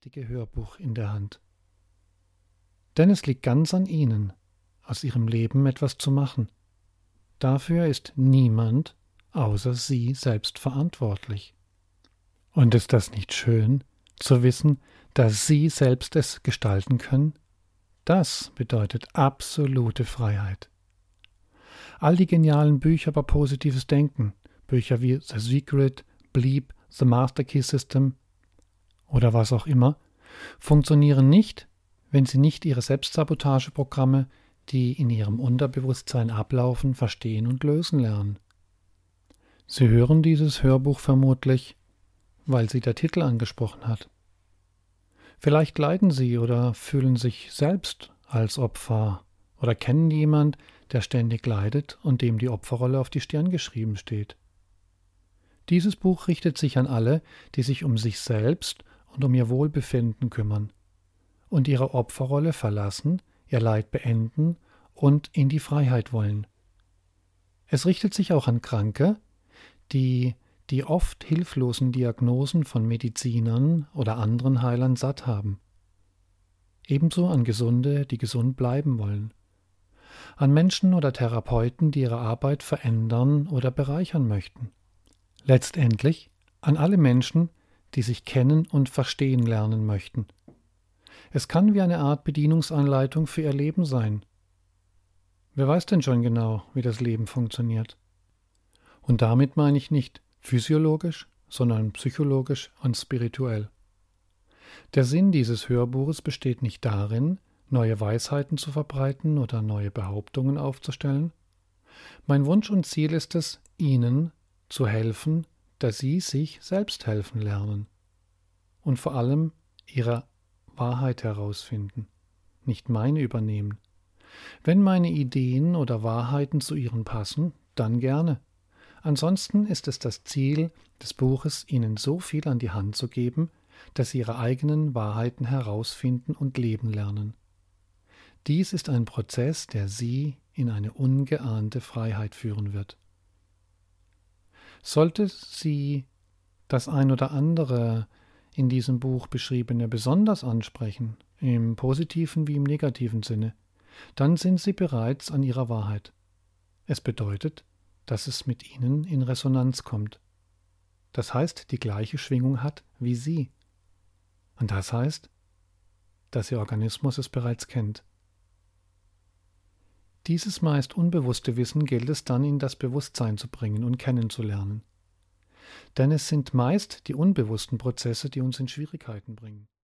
richtige Hörbuch in der Hand. Denn es liegt ganz an Ihnen, aus Ihrem Leben etwas zu machen. Dafür ist niemand außer Sie selbst verantwortlich. Und ist das nicht schön, zu wissen, dass Sie selbst es gestalten können? Das bedeutet absolute Freiheit. All die genialen Bücher über positives Denken, Bücher wie The Secret, Bleep, The Master Key System oder was auch immer, funktionieren nicht, wenn Sie nicht Ihre Selbstsabotageprogramme, die in Ihrem Unterbewusstsein ablaufen, verstehen und lösen lernen. Sie hören dieses Hörbuch vermutlich, weil Sie der Titel angesprochen hat. Vielleicht leiden Sie oder fühlen sich selbst als Opfer oder kennen jemand, der ständig leidet und dem die Opferrolle auf die Stirn geschrieben steht. Dieses Buch richtet sich an alle, die sich um sich selbst und um ihr Wohlbefinden kümmern und ihre Opferrolle verlassen, ihr Leid beenden und in die Freiheit wollen. Es richtet sich auch an Kranke, die oft hilflosen Diagnosen von Medizinern oder anderen Heilern satt haben. Ebenso an Gesunde, die gesund bleiben wollen. An Menschen oder Therapeuten, die ihre Arbeit verändern oder bereichern möchten. Letztendlich an alle Menschen, die sich kennen und verstehen lernen möchten. Es kann wie eine Art Bedienungsanleitung für ihr Leben sein. Wer weiß denn schon genau, wie das Leben funktioniert? Und damit meine ich nicht physiologisch, sondern psychologisch und spirituell. Der Sinn dieses Hörbuches besteht nicht darin, neue Weisheiten zu verbreiten oder neue Behauptungen aufzustellen. Mein Wunsch und Ziel ist es, Ihnen zu helfen, dass Sie sich selbst helfen lernen und vor allem Ihre Wahrheit herausfinden, nicht meine übernehmen. Wenn meine Ideen oder Wahrheiten zu Ihren passen, dann gerne. Ansonsten ist es das Ziel des Buches, Ihnen so viel an die Hand zu geben, dass Sie Ihre eigenen Wahrheiten herausfinden und leben lernen. Dies ist ein Prozess, der Sie in eine ungeahnte Freiheit führen wird. Sollte Sie das ein oder andere in diesem Buch beschriebene besonders ansprechen, im positiven wie im negativen Sinne, dann sind Sie bereits an Ihrer Wahrheit. Es bedeutet, dass es mit Ihnen in Resonanz kommt. Das heißt, die gleiche Schwingung hat wie Sie. Und das heißt, dass Ihr Organismus es bereits kennt. Dieses meist unbewusste Wissen gilt es dann in das Bewusstsein zu bringen und kennenzulernen. Denn es sind meist die unbewussten Prozesse, die uns in Schwierigkeiten bringen.